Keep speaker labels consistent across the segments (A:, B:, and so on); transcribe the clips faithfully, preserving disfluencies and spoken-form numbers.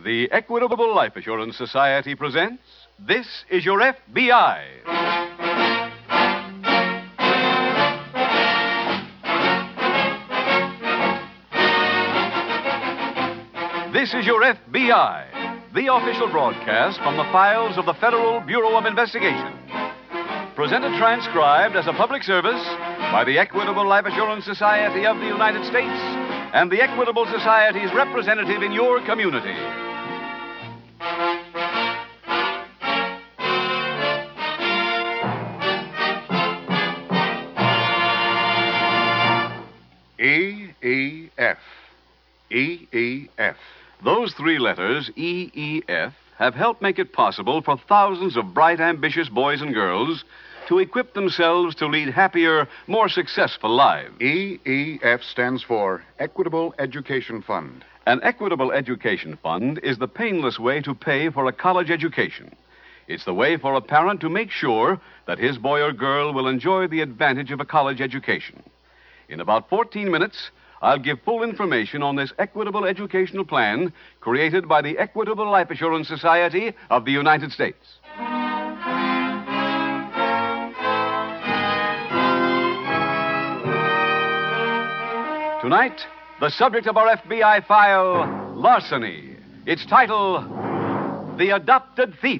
A: The Equitable Life Assurance Society presents This Is Your F B I. This is Your F B I, the official broadcast from the files of the Federal Bureau of Investigation. Presented transcribed as a public service by the Equitable Life Assurance Society of the United States and the Equitable Society's representative in your community.
B: E E F. E E F.
A: Those three letters, E E F, have helped make it possible for thousands of bright, ambitious boys and girls to equip themselves to lead happier, more successful lives.
B: E E F stands for Equitable Education Fund.
A: An Equitable Education Fund is the painless way to pay for a college education. It's the way for a parent to make sure that his boy or girl will enjoy the advantage of a college education. In about fourteen minutes, I'll give full information on this equitable educational plan created by the Equitable Life Assurance Society of the United States. Tonight, the subject of our F B I file, larceny. Its title, The Adopted Thief.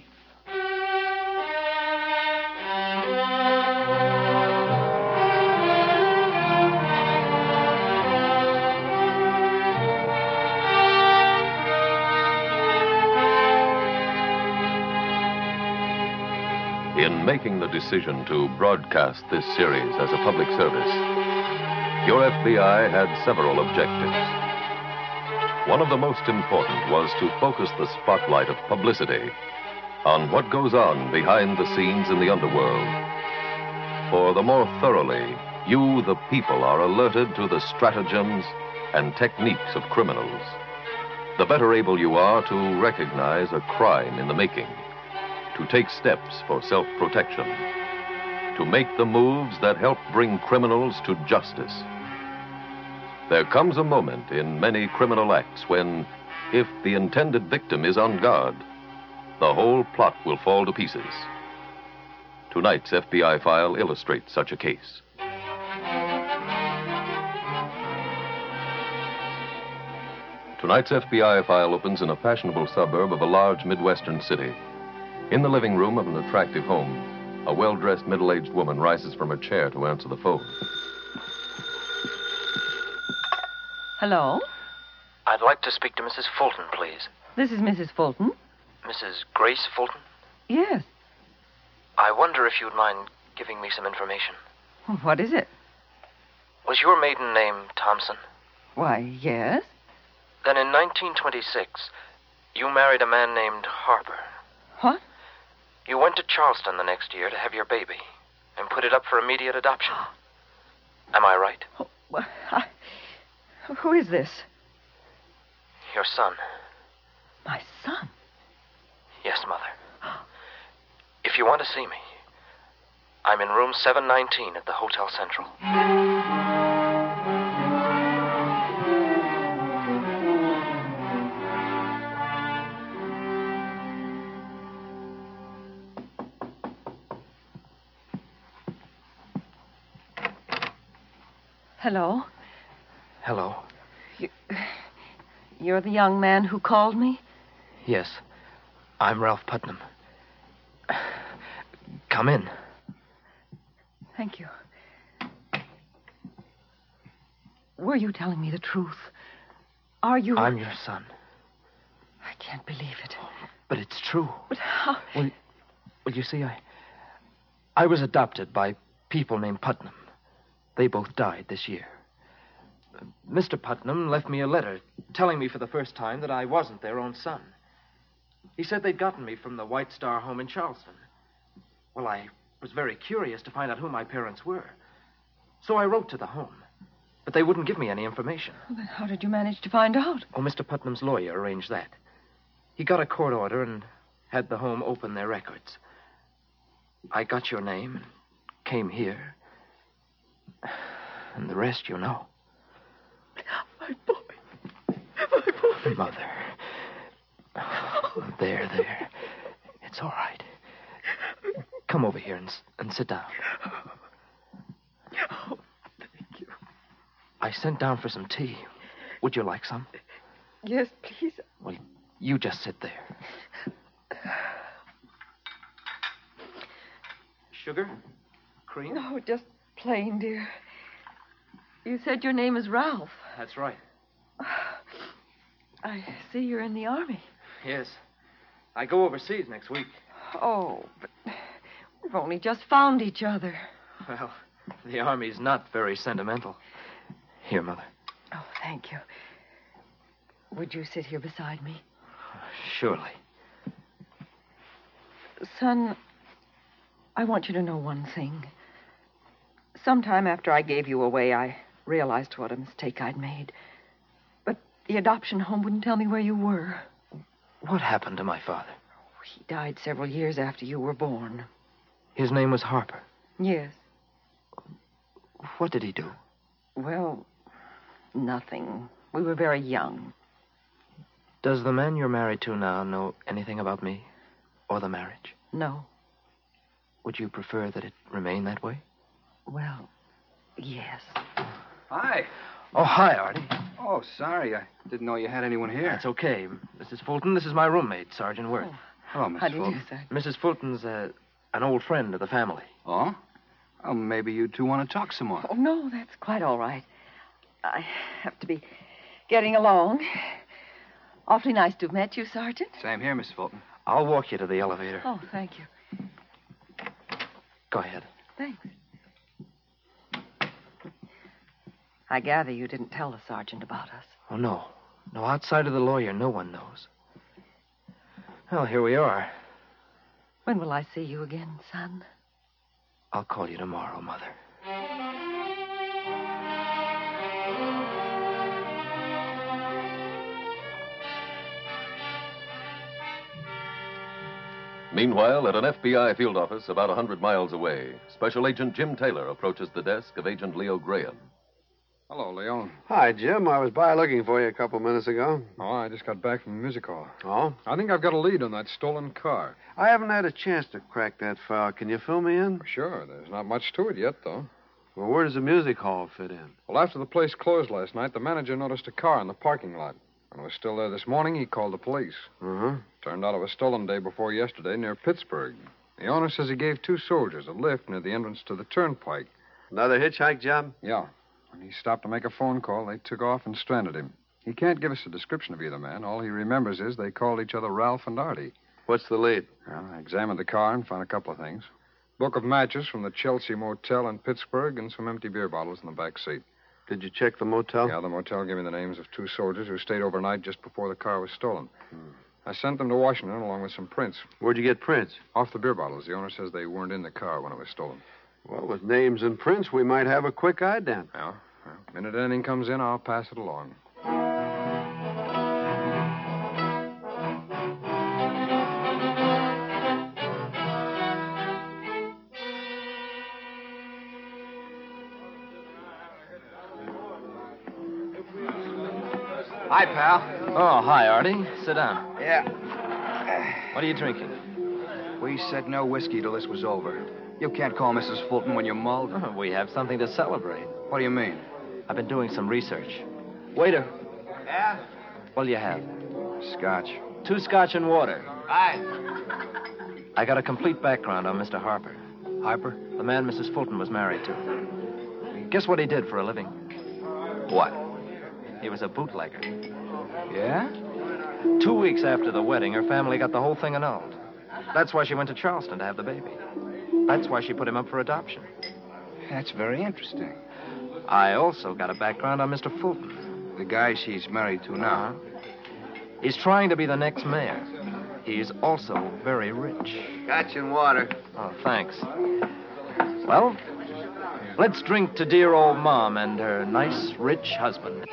C: In making the decision to broadcast this series as a public service, your F B I had several objectives. One of the most important was to focus the spotlight of publicity on what goes on behind the scenes in the underworld. For the more thoroughly you, the people, are alerted to the stratagems and techniques of criminals, the better able you are to recognize a crime in the making, to take steps for self-protection, to make the moves that help bring criminals to justice. There comes a moment in many criminal acts when, if the intended victim is on guard, the whole plot will fall to pieces. Tonight's F B I file illustrates such a case. Tonight's F B I file opens in a fashionable suburb of a large Midwestern city. In the living room of an attractive home, a well-dressed middle-aged woman rises from her chair to answer the phone.
D: Hello?
E: I'd like to speak to Missus Fulton, please.
D: This is Missus Fulton.
E: Missus Grace Fulton?
D: Yes.
E: I wonder if you'd mind giving me some information.
D: What is it?
E: Was your maiden name Thompson?
D: Why, yes.
E: Then in nineteen twenty-six, you married a man named Harper.
D: What?
E: You went to Charleston the next year to have your baby and put it up for immediate adoption. Am I right?
D: Oh, well, I... Who is this?
E: Your son.
D: My son?
E: Yes, Mother. If you want to see me, I'm in room seven nineteen at the Hotel Central.
D: Hello?
E: Hello.
D: You, you're the young man who called me?
E: Yes. I'm Ralph Putnam. Come in.
D: Thank you. Were you telling me the truth? Are you...
E: I'm your son.
D: I can't believe it.
E: But it's true.
D: But how...
E: Well, well, you see, I... I was adopted by people named Putnam. They both died this year. Mister Putnam left me a letter telling me for the first time that I wasn't their own son. He said they'd gotten me from the White Star home in Charleston. Well, I was very curious to find out who my parents were. So I wrote to the home. But they wouldn't give me any information.
D: Well, then how did you manage to find out?
E: Oh, Mister Putnam's lawyer arranged that. He got a court order and had the home open their records. I got your name and came here. And the rest you know.
D: My boy. My boy.
E: Mother. Oh, there, there. It's all right. Come over here and, and sit down.
D: Oh, thank you.
E: I sent down for some tea. Would you like some?
D: Yes, please.
E: Well, you just sit there. Sugar? Cream?
D: No, just plain, dear. You said your name is Ralph.
E: That's right.
D: I see you're in the Army.
E: Yes. I go overseas next week.
D: Oh, but we've only just found each other.
E: Well, the Army's not very sentimental. Here, Mother.
D: Oh, thank you. Would you sit here beside me?
E: Surely.
D: Son, I want you to know one thing. Sometime after I gave you away, I realized what a mistake I'd made. But the adoption home wouldn't tell me where you were.
E: What happened to my father?
D: He died several years after you were born.
E: His name was Harper.
D: Yes.
E: What did he do?
D: Well, nothing. We were very young.
E: Does the man you're married to now know anything about me or the marriage?
D: No.
E: Would you prefer that it remain that way?
D: Well, yes.
F: Hi.
E: Oh, hi, Artie.
F: Oh, sorry. I didn't know you had anyone here.
E: That's okay. Missus Fulton, this is my roommate, Sergeant Worth.
D: Oh,
F: Hello, Miss
D: how do you
F: Fulton.
D: do, sir?
E: Missus Fulton's uh, an old friend of the family.
F: Oh? Oh, maybe you two want to talk some more.
D: Oh, no, that's quite all right. I have to be getting along. Awfully nice to have met you, Sergeant.
F: Same here, Miss Fulton.
E: I'll walk you to the elevator.
D: Oh, thank you.
E: Go ahead.
D: Thanks. I gather you didn't tell the sergeant about us.
E: Oh, no. No, outside of the lawyer, no one knows. Well, here we are.
D: When will I see you again, son?
E: I'll call you tomorrow, Mother.
C: Meanwhile, at an F B I field office about a hundred miles away, Special Agent Jim Taylor approaches the desk of Agent Leo Graham.
B: Hello, Leo.
G: Hi, Jim. I was by looking for you a couple minutes ago.
B: Oh, I just got back from the music hall.
G: Oh?
B: I think I've got a lead on that stolen car.
G: I haven't had a chance to crack that file. Can you fill me in?
B: Sure, there's not much to it yet, though.
G: Well, where does the music hall fit in?
B: Well, after the place closed last night, the manager noticed a car in the parking lot. When it was still there this morning, he called the police.
G: Uh-huh.
B: Turned out it was stolen day before yesterday near Pittsburgh. The owner says he gave two soldiers a lift near the entrance to the turnpike.
G: Another hitchhike job?
B: Yeah. When he stopped to make a phone call, they took off and stranded him. He can't give us a description of either man. All he remembers is they called each other Ralph and Artie.
G: What's the lead?
B: Well, I examined the car and found a couple of things. Book of matches from the Chelsea Motel in Pittsburgh and some empty beer bottles in the back seat.
G: Did you check the motel?
B: Yeah, the motel gave me the names of two soldiers who stayed overnight just before the car was stolen. Hmm. I sent them to Washington along with some prints.
G: Where'd you get prints?
B: Off the beer bottles. The owner says they weren't in the car when it was stolen.
G: Well, with names and prints, we might have a quick ident.
B: Yeah. Well, the minute anything comes in, I'll pass it along.
F: Hi, pal.
E: Oh, hi, Artie. Sit down.
F: Yeah.
E: What are you drinking?
F: We said no whiskey till this was over. You can't call Missus Fulton when you're mulled.
E: Oh, we have something to celebrate.
F: What do you mean?
E: I've been doing some research. Waiter.
F: Yeah?
E: What'll you have?
F: Scotch.
E: Two scotch and water.
F: Aye.
E: I got a complete background on Mister Harper,
F: Harper?
E: the man Missus Fulton was married to. Guess what he did for a living?
F: What?
E: He was a bootlegger.
F: Yeah?
E: Two weeks after the wedding, her family got the whole thing annulled. That's why she went to Charleston to have the baby. That's why she put him up for adoption.
F: That's very interesting.
E: I also got a background on Mister Fulton.
F: The guy she's married to now.
E: Uh-huh. He's trying to be the next mayor. He's also very rich.
G: Scotch and water.
E: Oh, thanks. Well, let's drink to dear old Mom and her nice, rich husband.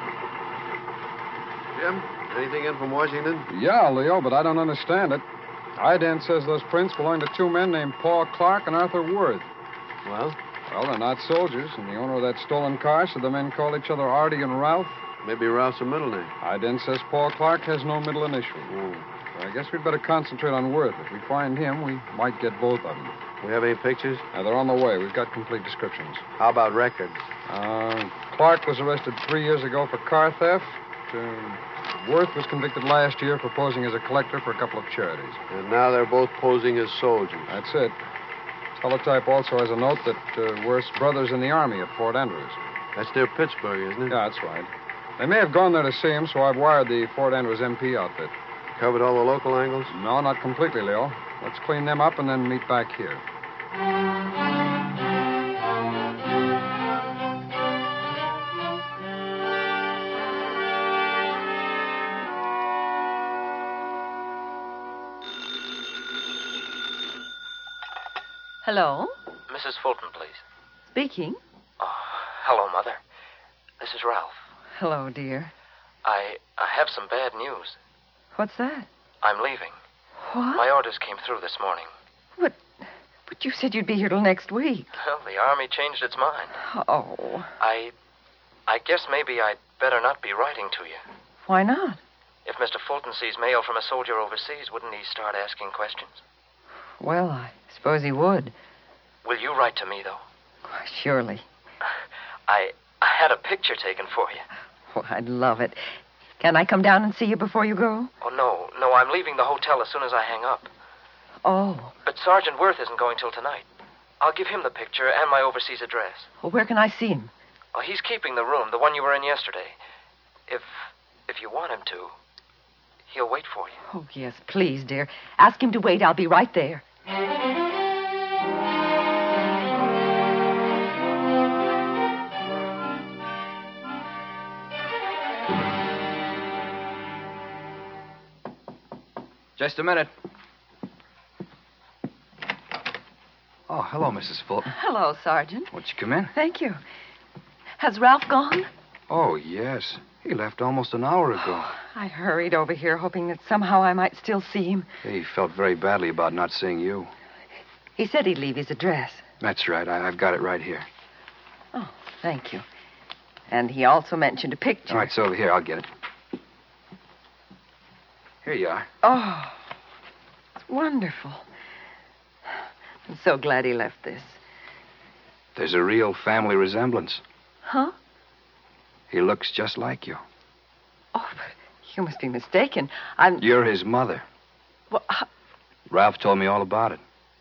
G: Jim, anything in from Washington?
B: Yeah, Leo, but I don't understand it. Ident says those prints belong to two men named Paul Clark and Arthur Worth.
G: Well,
B: Well, they're not soldiers, and the owner of that stolen car said the men called each other Artie and Ralph.
G: maybe Ralph's a middle name.
B: Ident says Paul Clark has no middle initial.
G: Oh.
B: So I guess we'd better concentrate on Worth. If we find him, we might get both of them.
G: We have any pictures?
B: Now, they're on the way. We've got complete descriptions.
G: How about records?
B: Uh, Clark was arrested three years ago for car theft. Uh, Worth was convicted last year for posing as a collector for a couple of charities.
G: And now they're both posing as soldiers.
B: That's it. Teletype also has a note that uh, Worth's brother's in the Army at Fort Andrews.
G: That's near Pittsburgh, isn't it?
B: Yeah, that's right. They may have gone there to see him, so I've wired the Fort Andrews M P outfit.
G: Covered all the local angles?
B: No, not completely, Leo. Let's clean them up and then meet back here.
D: Hello?
E: Missus Fulton, please.
D: Speaking.
E: Oh, hello, Mother. This is Ralph.
D: Hello, dear.
E: I I have some bad news.
D: What's that?
E: I'm leaving.
D: What?
E: My orders came through this morning.
D: But, but you said you'd be here till next week.
E: Well, the Army changed its mind.
D: Oh,
E: I... I guess maybe I'd better not be writing to you.
D: why not?
E: If Mister Fulton sees mail from a soldier overseas, wouldn't he start asking questions?
D: Well, I suppose he would.
E: Will you write to me, though?
D: Why, surely.
E: I... I had a picture taken for you.
D: Oh, I'd love it. Can I come down and see you before you go?
E: Oh, no. No, I'm leaving the hotel as soon as I hang up.
D: Oh.
E: But Sergeant Worth isn't going till tonight. I'll give him the picture and my overseas address.
D: Well, where can I see him?
E: Oh, he's keeping the room, the one you were in yesterday. If... if you want him to, he'll wait for you.
D: Oh, yes, please, dear. Ask him to wait. I'll be right there.
F: Just a minute. Oh, hello, Missus Fulton.
D: Hello, Sergeant.
F: Won't you come in?
D: Thank you. Has Ralph gone?
F: Oh, yes. He left almost an hour ago.
D: I hurried over here hoping that somehow I might still see him.
F: He felt very badly about not seeing you.
D: He said he'd leave his address.
F: That's right. I, I've got it right here.
D: Oh, thank you. And he also mentioned a picture.
F: All right, it's over here. I'll get it. Here you are.
D: Oh, it's wonderful. I'm so glad he left this.
F: There's a real family resemblance.
D: Huh?
F: He looks just like you.
D: Oh, but you must be mistaken. I'm...
F: You're his mother.
D: Well, how...
F: Ralph told me all about it.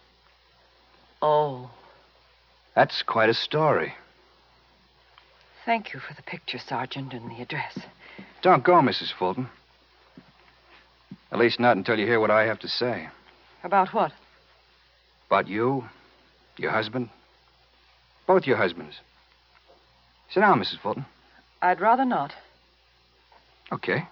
D: Oh,
F: That's quite a story.
D: thank you for the picture, Sergeant, and the address.
F: Don't go, Missus Fulton. At least not until you hear what I have to say.
D: About what?
F: About you, your husband, both your husbands. Sit down, Missus Fulton.
D: I'd rather not.
F: Okay.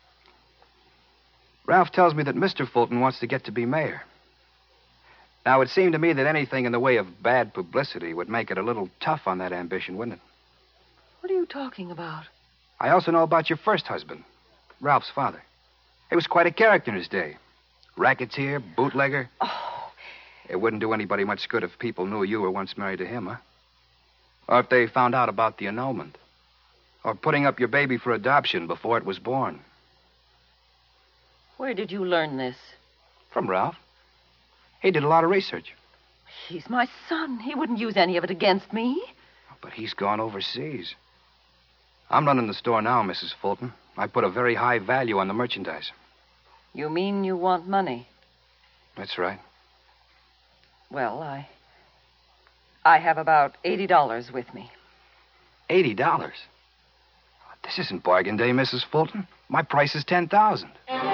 F: Ralph tells me that Mister Fulton wants to get to be mayor. Now, it seemed to me that anything in the way of bad publicity would make it a little tough on that ambition, wouldn't it?
D: What are you talking about?
F: I also know about your first husband, Ralph's father. He was quite a character in his day. Racketeer, bootlegger.
D: Oh,
F: It wouldn't do anybody much good if people knew you were once married to him, huh? Or if they found out about the annulment. Or putting up your baby for adoption before it was born.
D: where did you learn this?
F: From Ralph. He did a lot of research.
D: He's my son. He wouldn't use any of it against me.
F: But he's gone overseas. I'm running the store now, Missus Fulton. I put a very high value on the merchandise.
D: You mean you want money?
F: That's right.
D: Well, I... I have about eighty dollars with me.
F: Eighty dollars? This isn't bargain day, Missus Fulton. My price is ten thousand.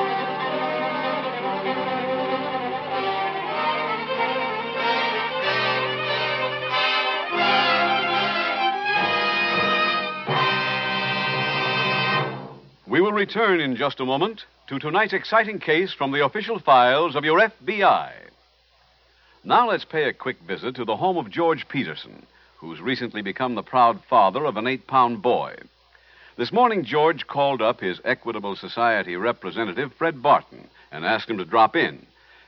A: We will return in just a moment to tonight's exciting case from the official files of your F B I. Now let's pay a quick visit to the home of George Peterson, who's recently become the proud father of an eight-pound boy. This morning, George called up his Equitable Society representative, Fred Barton, and asked him to drop in.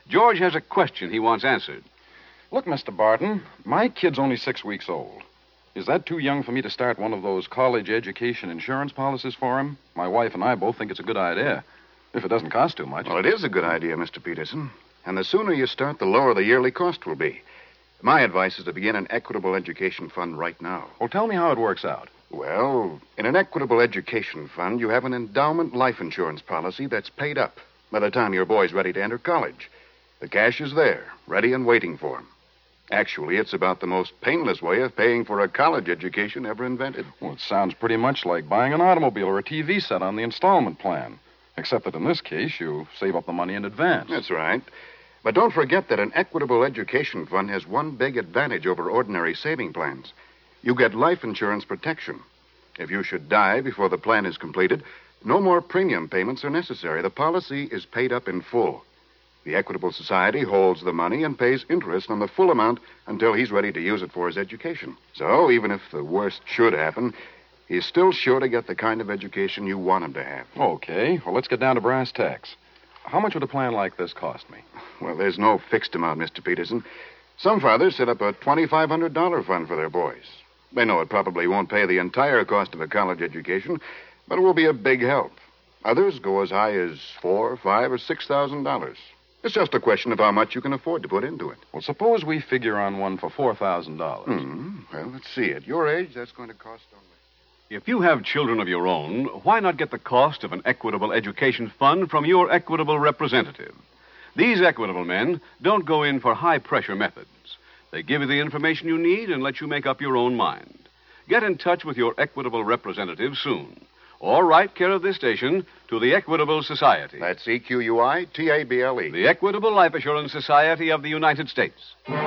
A: George has a question he wants answered.
H: Look, Mister Barton, my kid's only six weeks old. Is that too young for me to start one of those college education insurance policies for him? My wife and I both think it's a good idea, if it doesn't cost too much.
I: Well, it is a good idea, Mister Peterson. And the sooner you start, the lower the yearly cost will be. My advice is to begin an equitable education fund right now.
H: Well, tell me how it works out.
I: Well, in an equitable education fund, you have an endowment life insurance policy that's paid up by the time your boy's ready to enter college. The cash is there, ready and waiting for him. Actually, it's about the most painless way of paying for a college education ever invented.
H: Well, it sounds pretty much like buying an automobile or a T V set on the installment plan, except that in this case, you save up the money in advance.
I: That's right. But don't forget that an equitable education fund has one big advantage over ordinary saving plans. You get life insurance protection. If you should die before the plan is completed, no more premium payments are necessary. The policy is paid up in full. The Equitable Society holds the money and pays interest on the full amount until he's ready to use it for his education. So even if the worst should happen, he's still sure to get the kind of education you want him to have.
H: Okay, well, let's get down to brass tacks. How much would a plan like this cost me?
I: Well, there's no fixed amount, Mister Peterson. Some fathers set up a twenty-five hundred dollars fund for their boys. They know it probably won't pay the entire cost of a college education, but it will be a big help. Others go as high as four, five, or six thousand dollars. It's just a question of how much you can afford to put into it.
H: Well, suppose we figure on one for four thousand dollars.
I: Hmm. Well, let's see. At your age, that's going to cost only...
A: If you have children of your own, why not get the cost of an equitable education fund from your equitable representative? These equitable men don't go in for high-pressure methods. They give you the information you need and let you make up your own mind. Get in touch with your equitable representative soon. Or write care of this station to the Equitable Society.
I: That's E Q U I T A B L E.
A: The Equitable Life Assurance Society of the United States.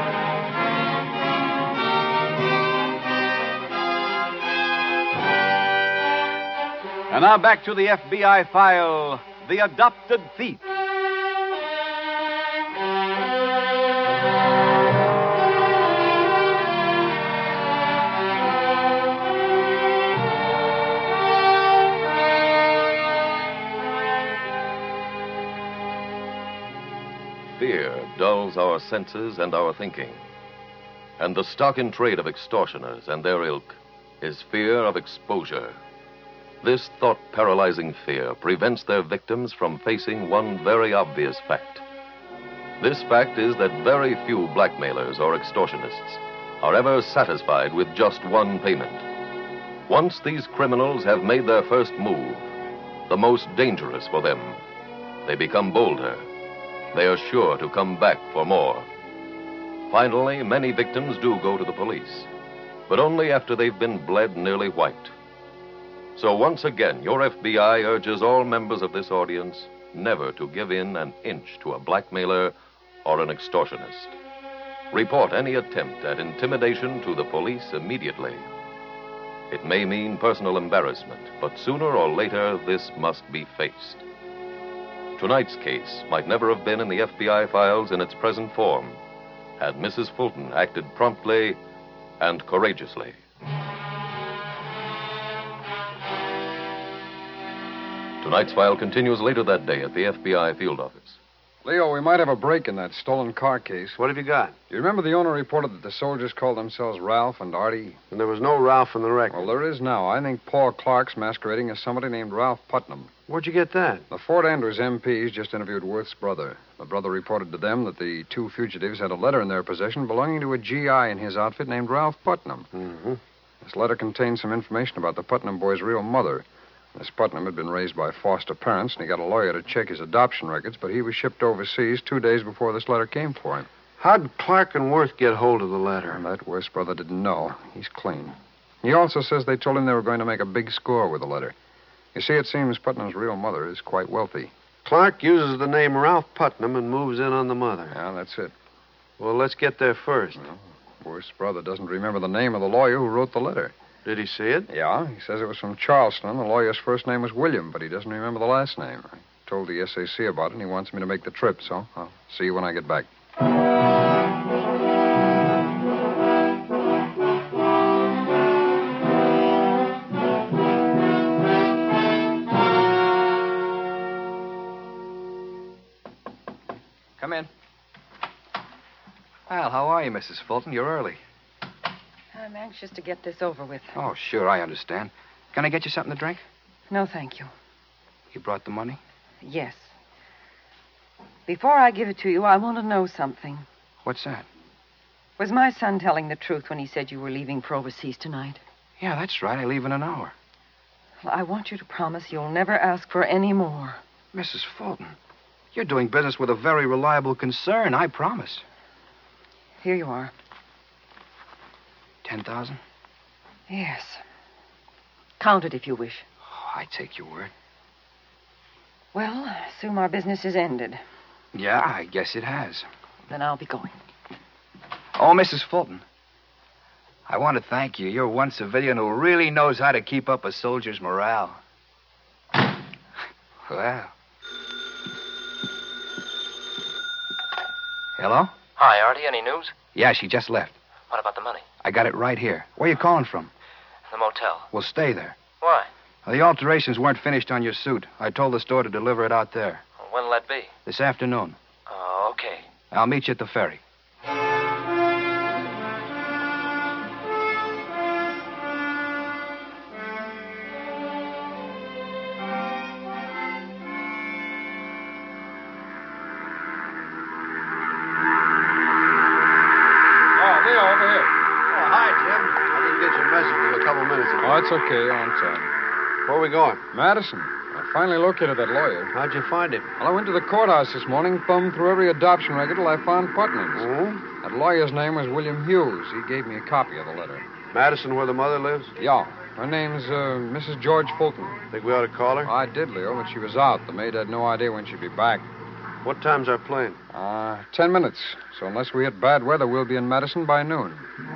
A: And now back to the F B I file, The Adopted Thief.
C: Fear dulls our senses and our thinking. And the stock in trade of extortioners and their ilk is fear of exposure. This thought-paralyzing fear prevents their victims from facing one very obvious fact. This fact is that very few blackmailers or extortionists are ever satisfied with just one payment. Once these criminals have made their first move, the most dangerous for them, they become bolder. They are sure to come back for more. Finally, many victims do go to the police, but only after they've been bled nearly white. So once again, your F B I urges all members of this audience never to give in an inch to a blackmailer or an extortionist. Report any attempt at intimidation to the police immediately. It may mean personal embarrassment, but sooner or later this must be faced. Tonight's case might never have been in the F B I files in its present form had Missus Fulton acted promptly and courageously. Tonight's file continues later that day at the F B I field office.
B: Leo, we might have a break in that stolen car case.
G: What have you got?
B: Do you remember the owner reported that the soldiers called themselves Ralph and Artie?
G: And there was no Ralph in the record.
B: Well, there is now. I think Paul Clark's masquerading as somebody named Ralph Putnam.
G: Where'd you get that?
B: The Fort Andrews M Ps just interviewed Worth's brother. The brother reported to them that the two fugitives had a letter in their possession belonging to a G I in his outfit named Ralph Putnam.
G: Mm-hmm.
B: This letter contained some information about the Putnam boy's real mother. Miss Putnam had been raised by foster parents, and he got a lawyer to check his adoption records, but he was shipped overseas two days before this letter came for him.
G: How'd Clark and Worth get hold of the letter?
B: And that Worth's brother didn't know. He's clean. He also says they told him they were going to make a big score with the letter. You see, it seems Putnam's real mother is quite wealthy.
G: Clark uses the name Ralph Putnam and moves in on the mother.
B: Yeah, that's it.
G: Well, let's get there first.
B: Well, Worth's brother doesn't remember the name of the lawyer who wrote the letter.
G: Did he see it?
B: Yeah, he says it was from Charleston. The lawyer's first name was William, but he doesn't remember the last name. I told the S A C about it, and he wants me to make the trip, so I'll see you when I get back.
E: Come in.
F: Well, how are you, Missus Fulton? You're early.
D: I'm anxious to get this over with.
F: Oh, sure, I understand. Can I get you something to drink?
D: No, thank you.
F: You brought the money?
D: Yes. Before I give it to you, I want to know something.
F: What's that?
D: Was my son telling the truth when he said you were leaving for overseas tonight?
F: Yeah, that's right. I leave in an hour.
D: Well, I want you to promise you'll never ask for any more.
F: Missus Fulton, you're doing business with a very reliable concern, I promise.
D: Here you are.
F: Ten thousand?
D: Yes. Count it if you wish.
F: Oh, I take your word.
D: Well, I assume our business is ended.
F: Yeah, I guess it has.
D: Then I'll be going.
F: Oh, Missus Fulton, I want to thank you. You're one civilian who really knows how to keep up a soldier's morale. Well. Hello?
E: Hi, Artie. Any news?
F: Yeah, she just left.
E: What about the money?
F: I got it right here. Where you calling from?
E: The motel.
F: We'll stay there.
E: Why?
F: The alterations weren't finished on your suit. I told the store to deliver it out there.
E: When'll that be?
F: This afternoon.
E: Oh, okay.
F: I'll meet you at the ferry.
B: Oh, it's okay. On time.
G: Where are we going?
B: Madison. I finally located that lawyer.
G: How'd you find him?
B: Well, I went to the courthouse this morning, thumbed through every adoption record till I found Putnam's.
G: Hmm?
B: That lawyer's name was William Hughes. He gave me a copy of the letter.
G: Madison, where the mother lives?
B: Yeah. Her name's uh, Missus George Fulton.
G: Think we ought to call her?
B: I did, Leo, but she was out. The maid had no idea when she'd be back.
G: What time's our plane?
B: Uh, ten minutes. So unless we hit bad weather, we'll be in Madison by noon.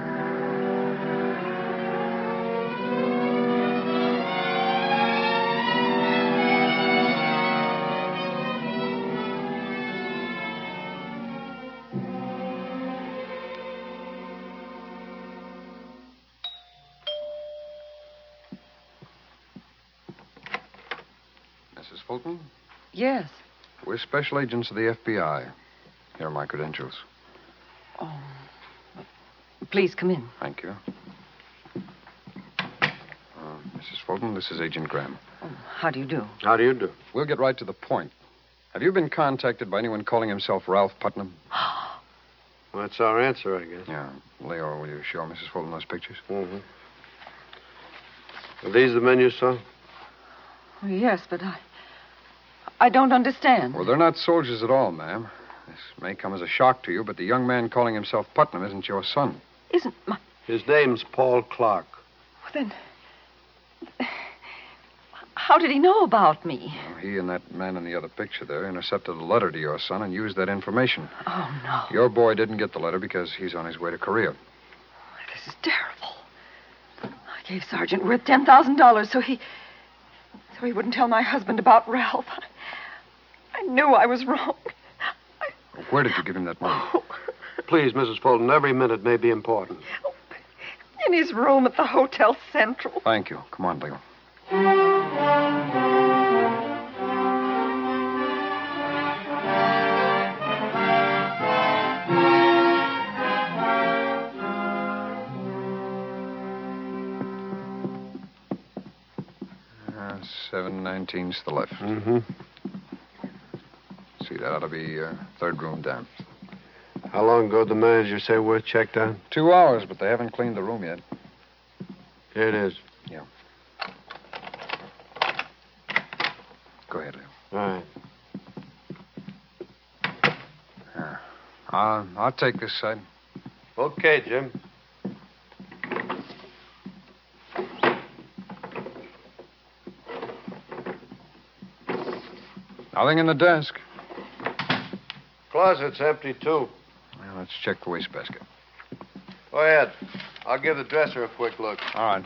B: Missus Fulton?
D: Yes.
B: We're special agents of the F B I. Here are my credentials.
D: Oh. Please come in.
B: Thank you. Uh, Missus Fulton, this is Agent Graham.
D: Oh, how do you do?
G: How do you do?
B: We'll get right to the point. Have you been contacted by anyone calling himself Ralph Putnam?
G: Well, that's our answer, I guess.
B: Yeah. Leo, will you show Missus Fulton those pictures?
G: Mm-hmm. Are these the men you saw?
D: Oh, yes, but I... I don't understand.
B: Well, they're not soldiers at all, ma'am. This may come as a shock to you, but the young man calling himself Putnam isn't your son.
D: Isn't my...
G: His name's Paul Clark.
D: Well, then... How did he know about me?
B: Well, he and that man in the other picture there intercepted a letter to your son and used that information.
D: Oh, no.
B: Your boy didn't get the letter because he's on his way to Korea.
D: This is terrible. I gave Sergeant Worth ten thousand dollars so he... so he wouldn't tell my husband about Ralph. I, I knew I was wrong. I...
B: Where did you give him that money?
D: Oh.
G: Please, Missus Fulton, every minute may be important.
D: In his room at the Hotel Central.
B: Thank you. Come on, Leo. Uh, seven nineteen's to the left.
G: Mm-hmm.
B: See, that ought to be uh, third room down.
G: How long ago did the manager say Worth checked out?
B: Two hours, but they haven't cleaned the room yet.
G: Here it is.
B: Yeah. Go ahead, Leo.
G: All right.
B: Yeah. Uh, I'll take this side.
G: Okay, Jim.
B: Nothing in the desk.
G: Closet's empty, too.
B: Well, let's check the wastebasket.
G: Go ahead. I'll give the dresser a quick look.
B: All right.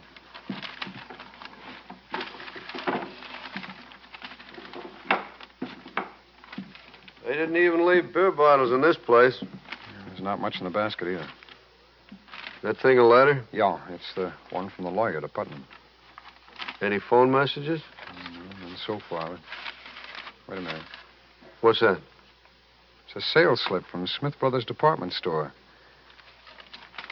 G: They didn't even leave beer bottles in this place.
B: There's not much in the basket either.
G: That thing a letter?
B: Yeah, it's the one from the lawyer to Putnam.
G: Any phone messages?
B: Mm, and so far. Wait a minute.
G: What's that?
B: It's a sales slip from Smith Brothers Department Store.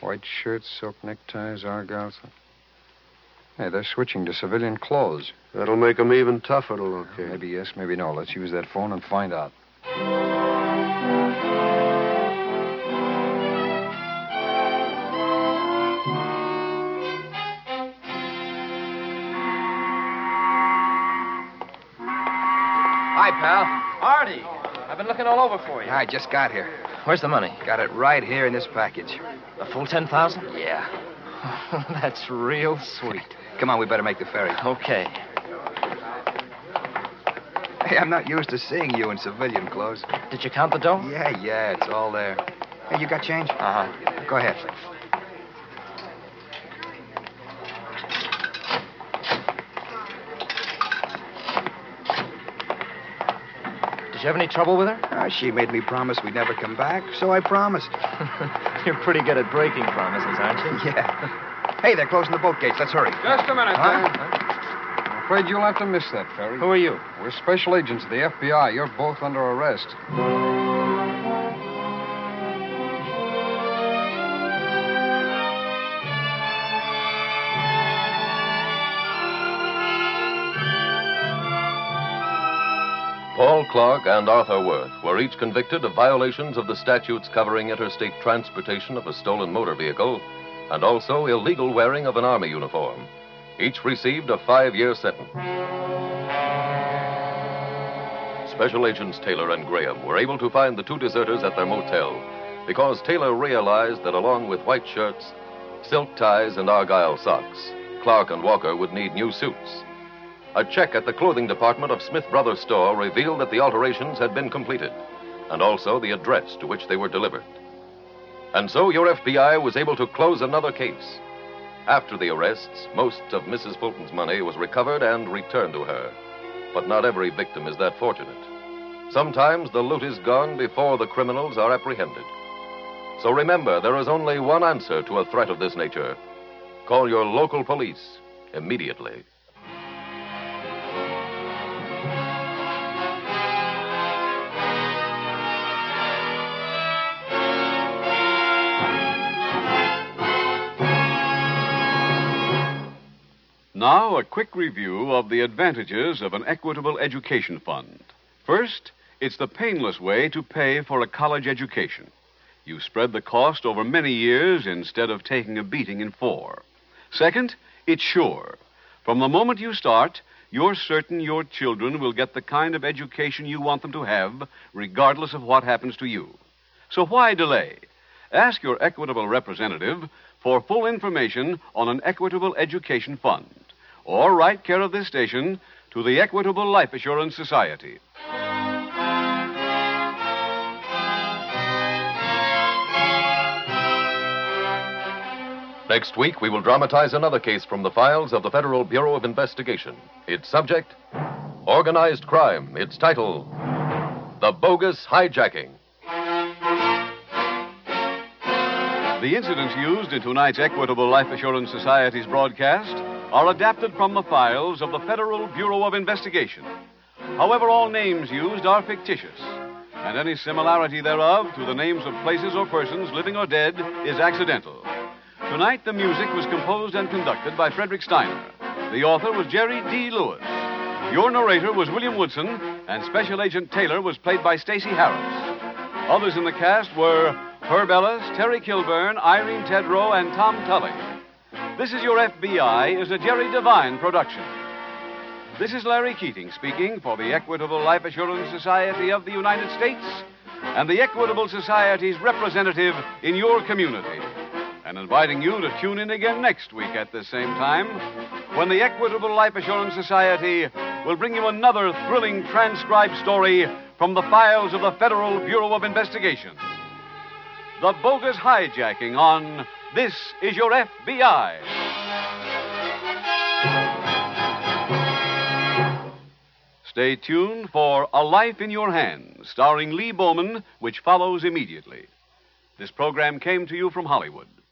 B: White shirts, silk neckties, argyle. Hey, they're switching to civilian clothes.
G: That'll make them even tougher to locate.
B: Maybe yes, maybe no. Let's use that phone and find out.
E: Hi, pal. Artie. I've been looking all over for you.
F: I just got here.
E: Where's the money?
F: Got it right here in this package.
E: The full ten thousand?
F: Yeah.
E: That's real sweet.
F: Come on, we better make the ferry.
E: Okay.
F: Hey, I'm not used to seeing you in civilian clothes.
E: Did you count the dough?
F: Yeah, yeah, it's all there. Hey, you got change?
E: Uh-huh.
F: Go ahead.
E: Did you have any trouble with her?
F: Uh, she made me promise we'd never come back, so I promised.
E: You're pretty good at breaking promises, aren't you?
F: Yeah. Hey, they're closing the boat gates. Let's hurry.
G: Just a minute,
F: Huh?
G: Dan.
B: I'm afraid you'll have to miss that, Ferry.
E: Who are you?
B: We're special agents of the F B I. You're both under arrest.
C: Paul Clark and Arthur Worth were each convicted of violations of the statutes covering interstate transportation of a stolen motor vehicle and also illegal wearing of an Army uniform. Each received a five-year sentence. Special Agents Taylor and Graham were able to find the two deserters at their motel because Taylor realized that along with white shirts, silk ties, and argyle socks, Clark and Walker would need new suits. A check at the clothing department of Smith Brothers store revealed that the alterations had been completed, and also the address to which they were delivered. And so your F B I was able to close another case. After the arrests, most of Missus Fulton's money was recovered and returned to her. But not every victim is that fortunate. Sometimes the loot is gone before the criminals are apprehended. So remember, there is only one answer to a threat of this nature. Call your local police immediately.
A: Now, a quick review of the advantages of an equitable education fund. First, it's the painless way to pay for a college education. You spread the cost over many years instead of taking a beating in four. Second, it's sure. From the moment you start, you're certain your children will get the kind of education you want them to have, regardless of what happens to you. So why delay? Ask your equitable representative for full information on an equitable education fund, or write care of this station to the Equitable Life Assurance Society.
C: Next week, we will dramatize another case from the files of the Federal Bureau of Investigation. Its subject, organized crime. Its title, The Bogus Hijacking.
A: The incidents used in tonight's Equitable Life Assurance Society's broadcast are adapted from the files of the Federal Bureau of Investigation. However, all names used are fictitious, and any similarity thereof to the names of places or persons, living or dead, is accidental. Tonight, the music was composed and conducted by Frederick Steiner. The author was Jerry D. Lewis. Your narrator was William Woodson, and Special Agent Taylor was played by Stacey Harris. Others in the cast were Herb Ellis, Terry Kilburn, Irene Tedrow, and Tom Tully. This Is Your F B I is a Jerry Devine production. This is Larry Keating speaking for the Equitable Life Assurance Society of the United States and the Equitable Society's representative in your community, and inviting you to tune in again next week at this same time when the Equitable Life Assurance Society will bring you another thrilling transcribed story from the files of the Federal Bureau of Investigation. The Bogus Hijacking on This Is Your F B I. Stay tuned for A Life in Your Hands, starring Lee Bowman, which follows immediately. This program came to you from Hollywood.